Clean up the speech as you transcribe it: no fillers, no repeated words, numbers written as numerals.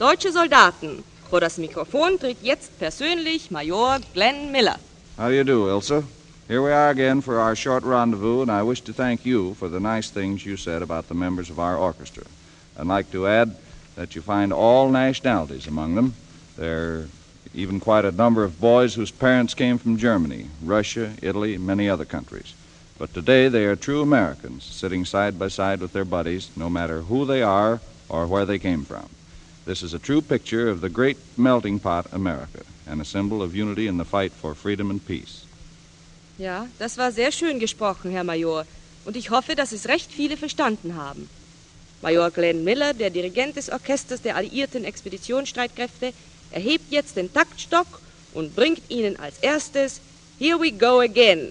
Deutsche Soldaten. Vor das Mikrofon tritt jetzt persönlich Major Glenn Miller. How do you do, Ilsa? Here we are again for our short rendezvous, and I wish to thank you for the nice things you said about the members of our orchestra. I'd like to add that you find all nationalities among them. There are even quite a number of boys whose parents came from Germany, Russia, Italy, and many other countries. But today they are true Americans, sitting side by side with their buddies, no matter who they are or where they came from. This is a true picture of the great melting pot America, and a symbol of unity in the fight for freedom and peace. Ja, das war sehr schön gesprochen, Herr Major. Und ich hoffe, dass es recht viele verstanden haben. Major Glenn Miller, der Dirigent des Orchesters der alliierten Expeditionsstreitkräfte, erhebt jetzt den Taktstock und bringt Ihnen als erstes Here We Go Again